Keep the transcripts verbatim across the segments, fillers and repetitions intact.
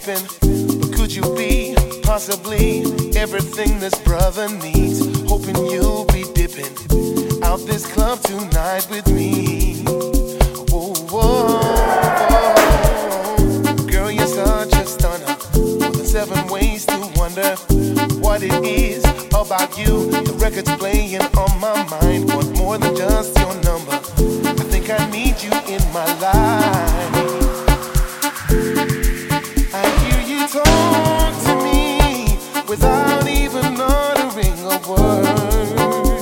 dipping. But could you be possibly everything this brother needs? Hoping you'll be dipping out this club tonight with me. Whoa, whoa, whoa. Girl, you're such a stunner. More than seven ways to wonder what it is about you. The record's playing on my mind. Want more than just your number. I think I need you in my life. I hear you talk to me without even uttering a word.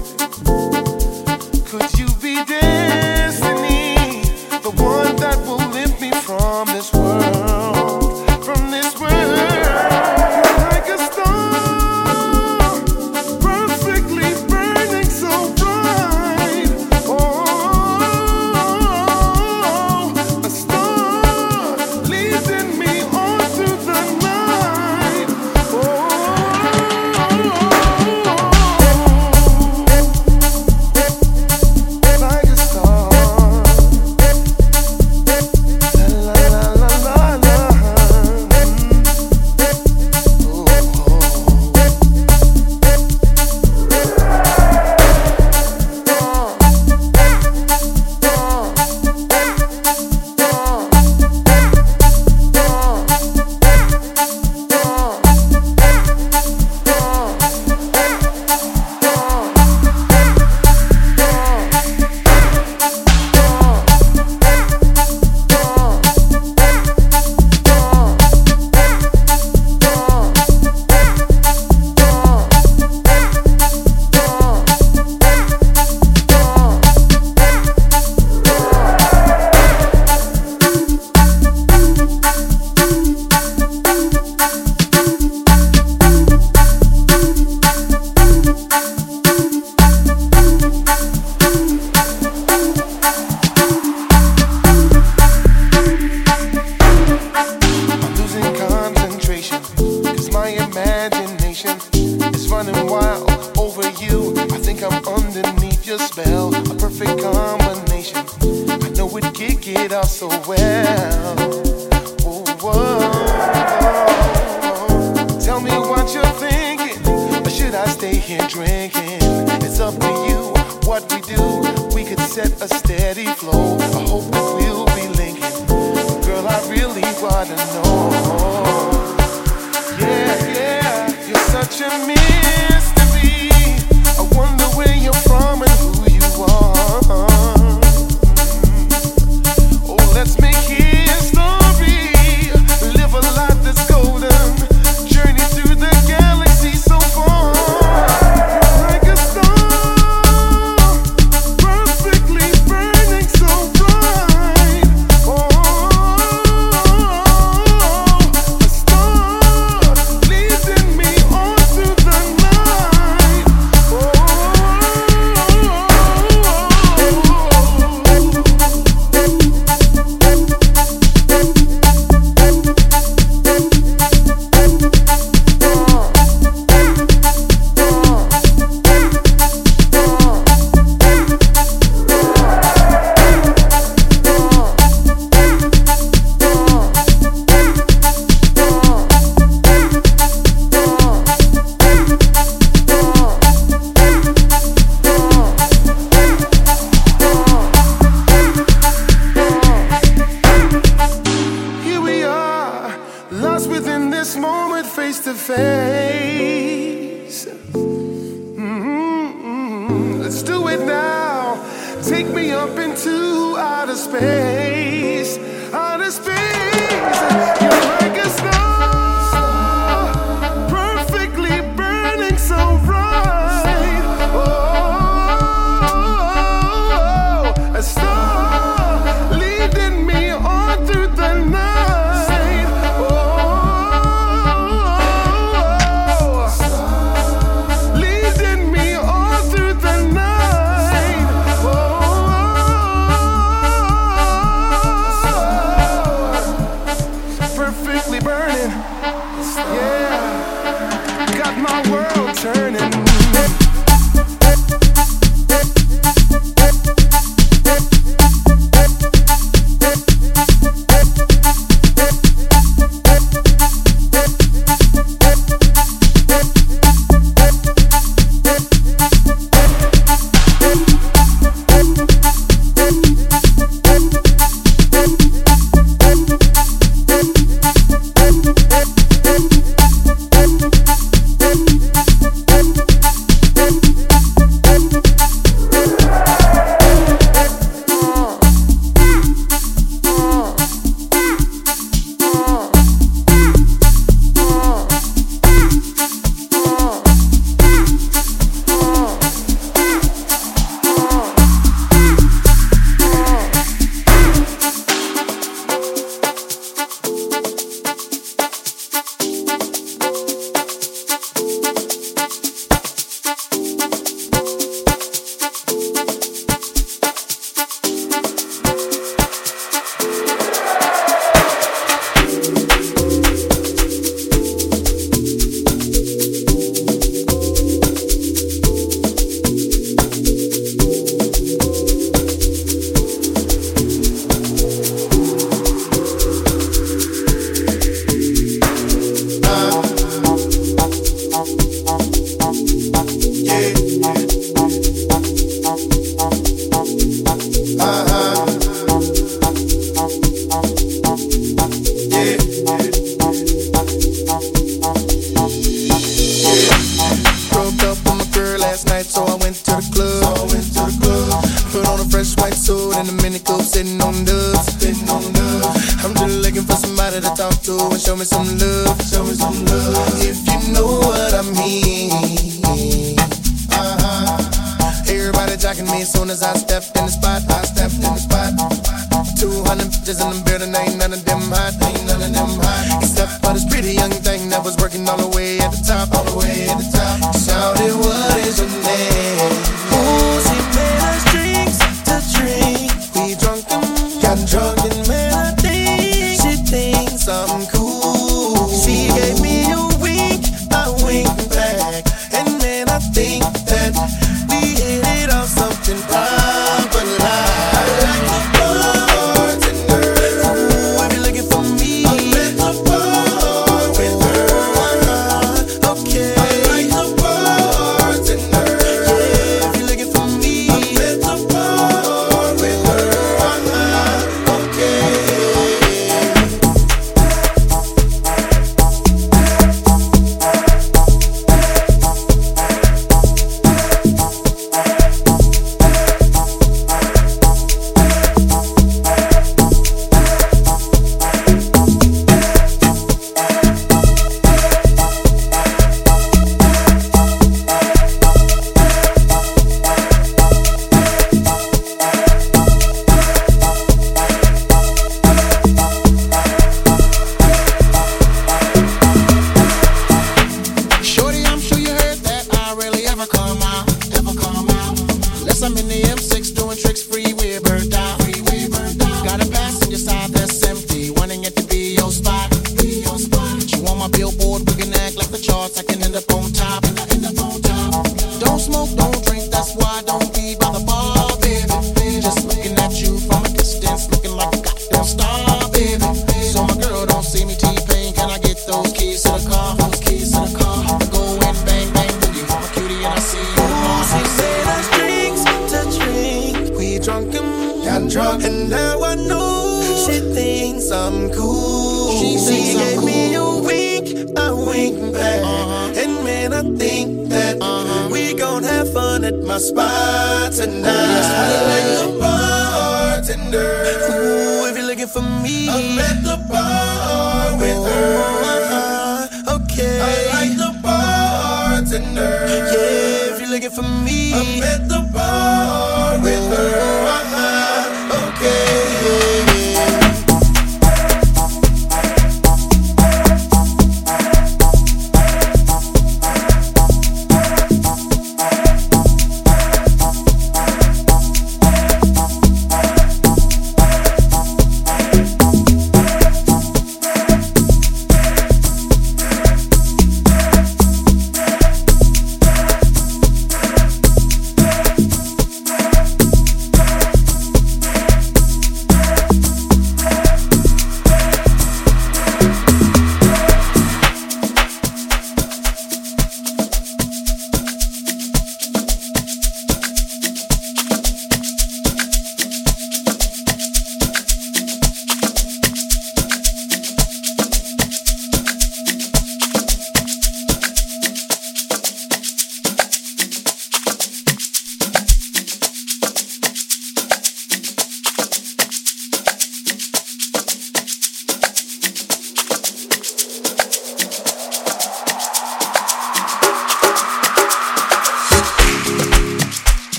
Could you be destiny, the one that will lift me from this world, from this world? You're like a star, perfectly burning so bright. Oh, a star leading me on through the night. Oh, like a star. La la la la la la. I'm losing concentration, 'cause my imagination is running wild over you. I think I'm underneath your spell, a perfect combination. I know we'd kick it off so well. Whoa, whoa. Tell me what you're thinking, or should I stay here drinking? It's up to you what we do. We could set a steady flow. I hope that we'll be linking. Girl, I really wanna know. Yeah, yeah, you're such a mystery. I wonder where you're from and who you are. Oh, let's make history. Live a life that's golden. Journey through the galaxy so far. You're like a star, perfectly burning so bright. Oh, a star leading me on through the night. Oh, here we are, lost within this moment, face to face. Mhm. Let's do it now. Take me up into outer space, outer space. You're like a star, perfectly burning so bright. Oh, a star leading me on through the night. Oh, leading me on through the night. Oh, perfectly burning. Yeah, got my world turning. somebody to talk to and show me some love, show me some love. If you know what I mean. Uh-huh. Everybody jacking me as soon as I stepped in the spot. I stepped in the spot. Two hundred bitches in the building, ain't none of them hot, ain't none of them hot. Except for this pretty young thing that was working all the way at the top, all the way at the top. Shouted, what is your name? Ooh, she made us drinks to drink. We drunk and got drunk and made her think she thinks something cool. She gave me a wink, I winked back, and then I think that we hit it off something proper like. I like the bartender. Ooh, if you're looking for me, I'm at the bar with her. Okay. I like the bartender. Yeah, if you're looking for me, I'm at the bar with her. Okay. Shorty, I'm sure you heard that I rarely ever come out, ever come out. Unless I'm in the M six doing tricks, freeway burnt out, freeway burnt out. Got a passenger side that's empty, wanting it to be your spot, be your spot. You on my billboard, we can act like the charts, I can end up on top, and I end up on top. Don't smoke, don't drink, that's why I don't be by the bar, baby. Just looking at you from a distance, looking like a goddamn star, baby. So my girl don't see me T-Pain, can I get those keys to the car, those keys to the car? Go and bang, bang, boogie, I'm a cutie and I see you. Ooh, she made us drinks to drink. We drunk and got drunk, and now I know she thinks I'm cool. She, she gave cool. me a wink, I wink back, uh-huh. And man, I think that uh-huh. we gon' have fun at my spot tonight. I like the bartender. Ooh, if you're looking for me, I'm at the bar with her. Uh-huh. Okay. I like the bartender. Yeah, if you're looking for me, I'm at the bar with her. Uh-huh. Okay. Yeah, yeah.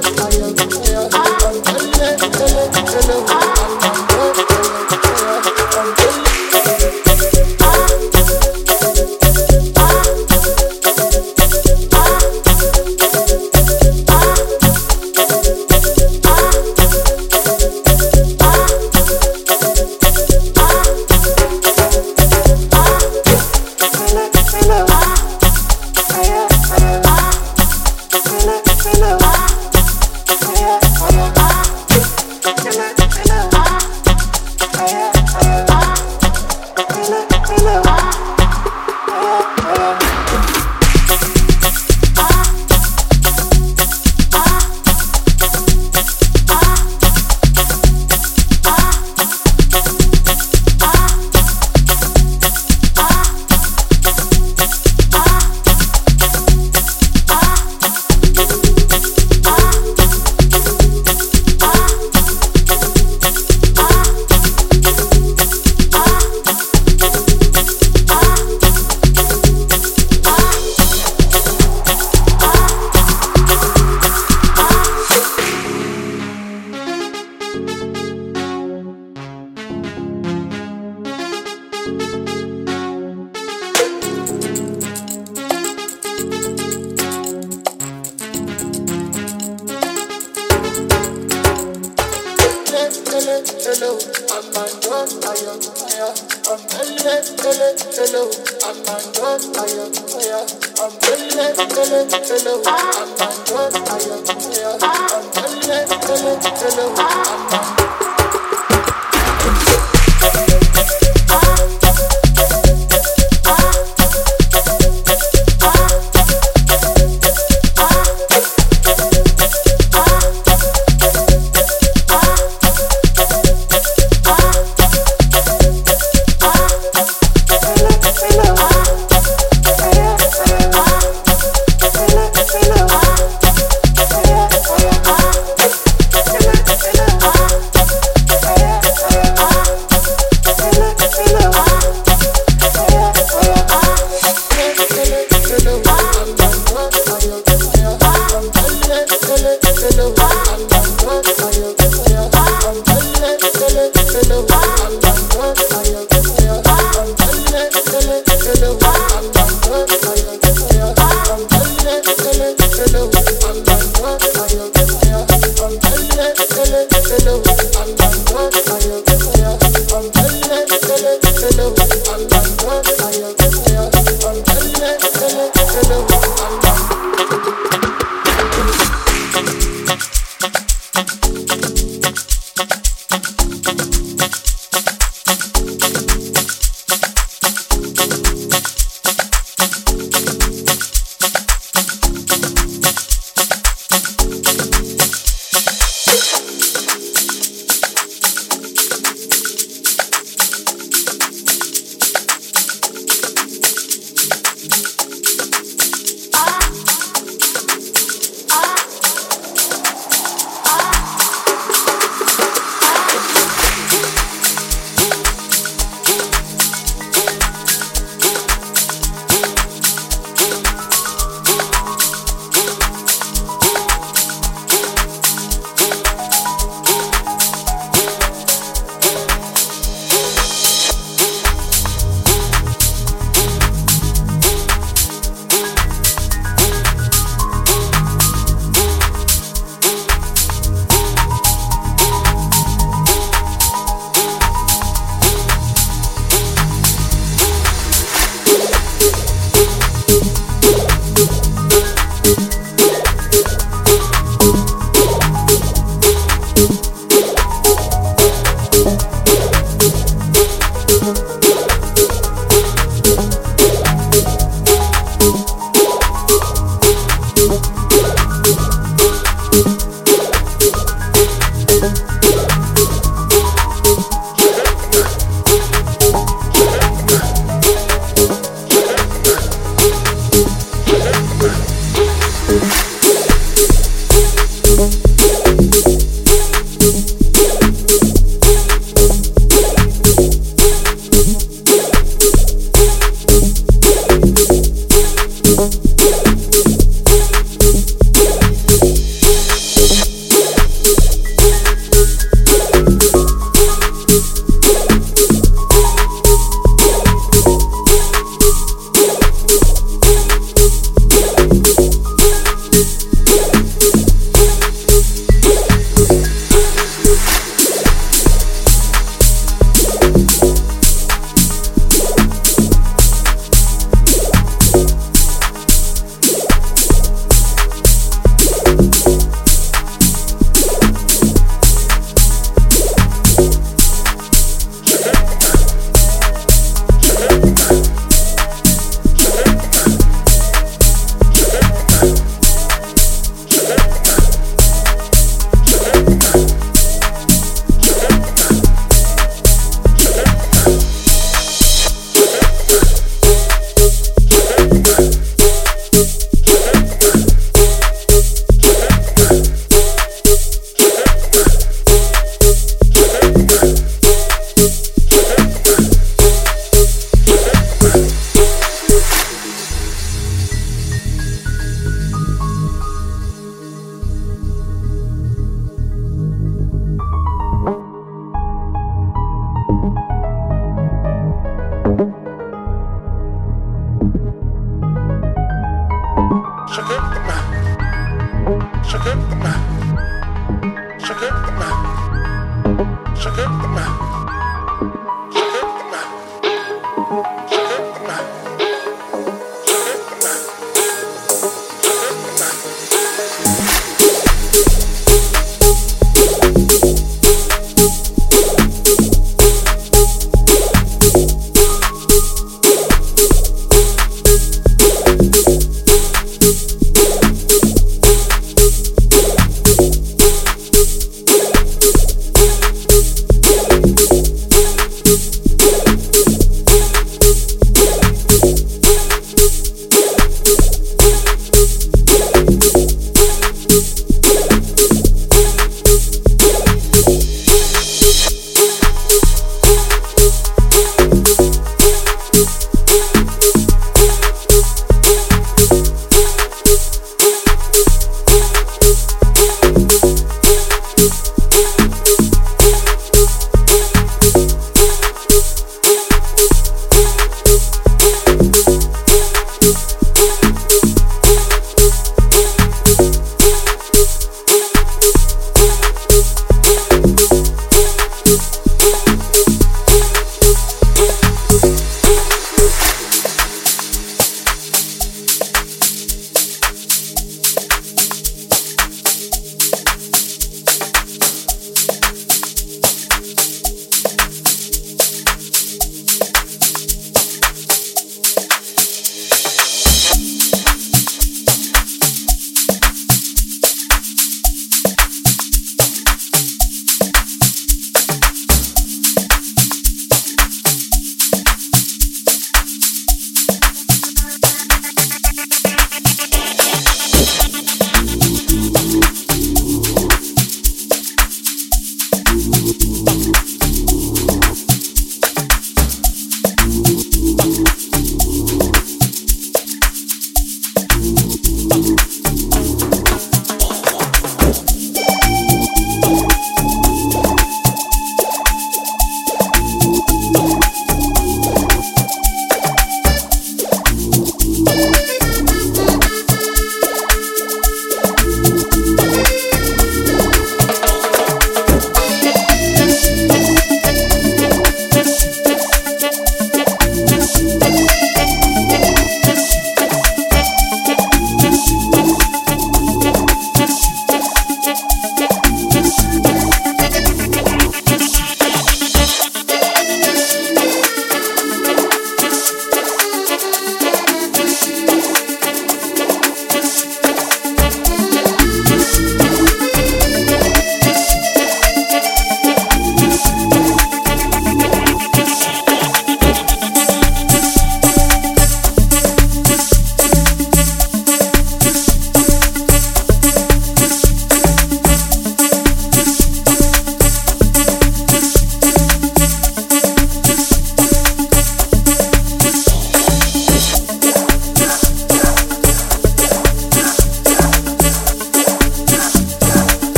Hello,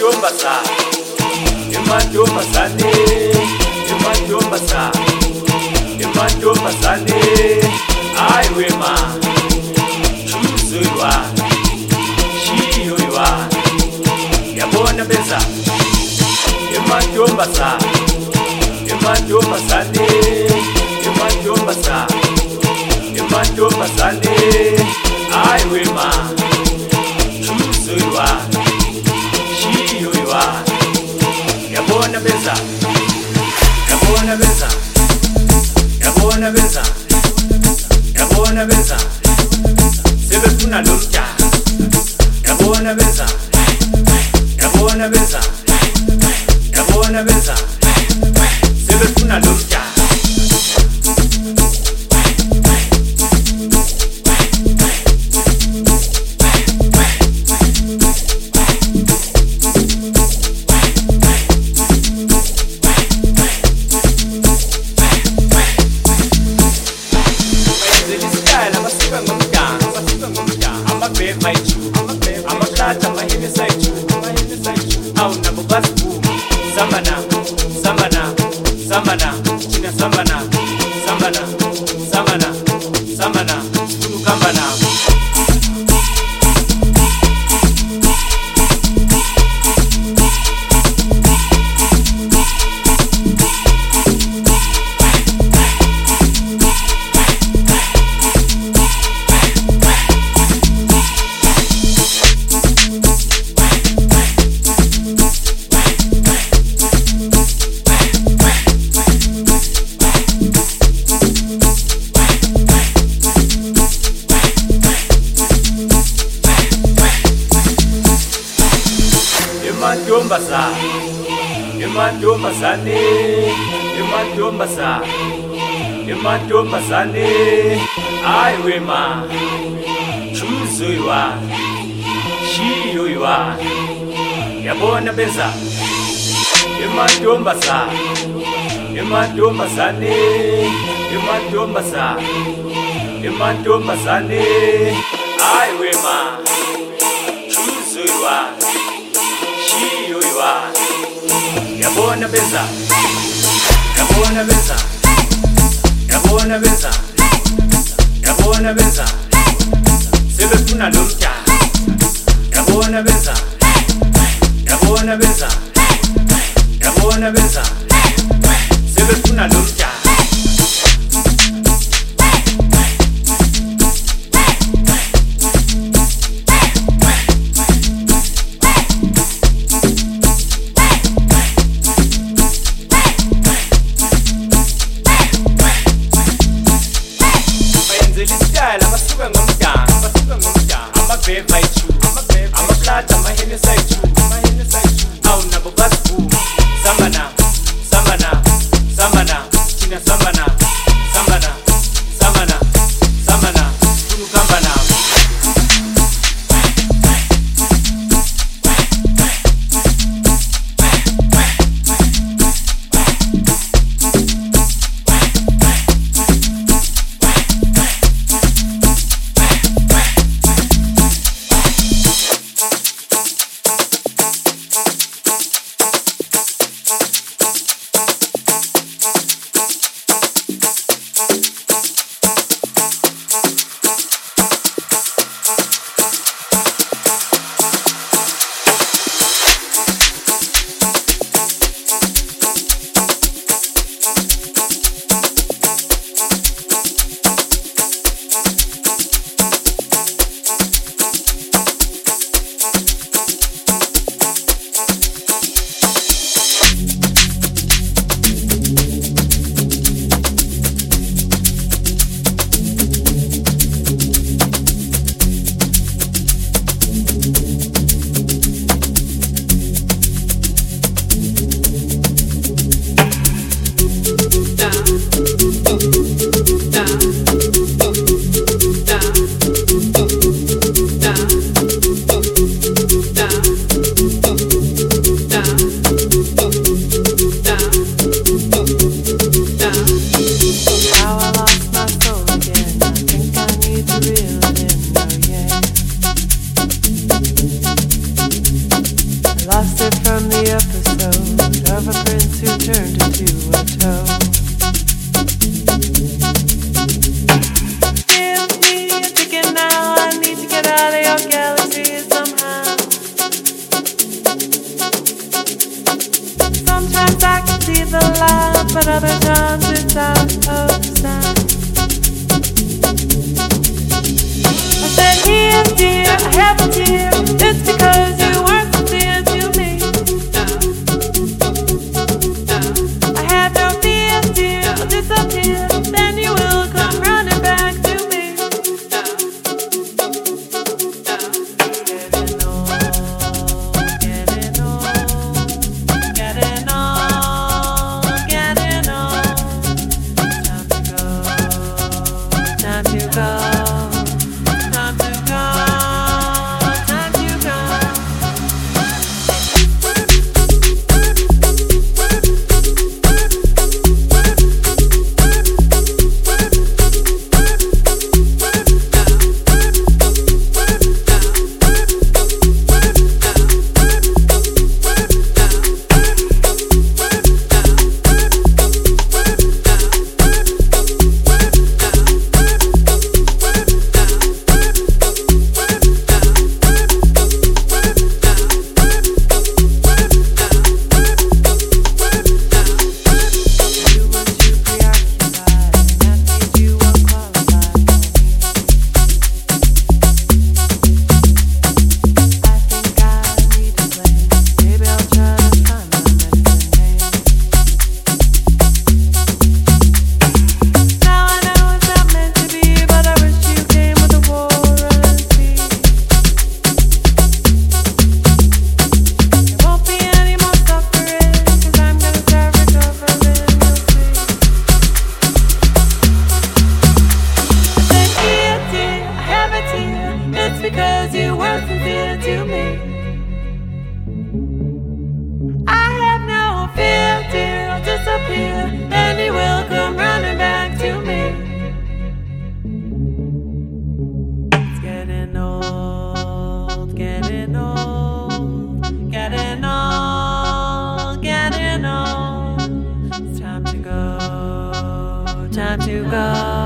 emantombazane, emantombazane, emantombazane, emantombazane, hayi wema, chuzoywa, shiyoywa, yabona beza, emantombazane, emantombazane, emantombazane, emantombazane, hayi wema, chuzoywa, shiyoywa, yabona beza, yabona beza, yabona beza, yabona beza, sebefuna lomja, yabona beza, yabona beza, yabona beza, sebefuna lomja. Sambana, sambana, sambana, china sambana, sambana, sambana, sambana, skulu kambana. Emantombazane, emantombazane, emantombazane, emantombazane, hayi wema, chuzoywa, shiyoywa, yabona beza, emantombazane, emantombazane, emantombazane, emantombazane, hayi wema, chuzoywa, shiyoywa, yabona beza, yabona beza, yabona beza, yabona beza, sebefuna lomja, yabona beza, yabona beza, yabona beza, sebefuna lomja. Sambana, sambana, sambana, china sambana, sambana, sambana, sambana, skulu kambana. Lost it from the episode of a prince who turned into a toad. Give me a ticket now, I need to get out of your galaxy somehow. Sometimes I can see the light, but other times it's out of sight. I said, here, dear, I have a tear. It's because you weren't sincere to me. I have no fear, dear, I'll disappear. Then you will come running back to me. Getting old, getting old, getting old, getting old. Time to go, time to go. Because you weren't sincere to me. I have no fear, dear, I'll disappear. Then you will come running back to me. It's getting old, getting old, getting old, getting old. It's time to go, time to go.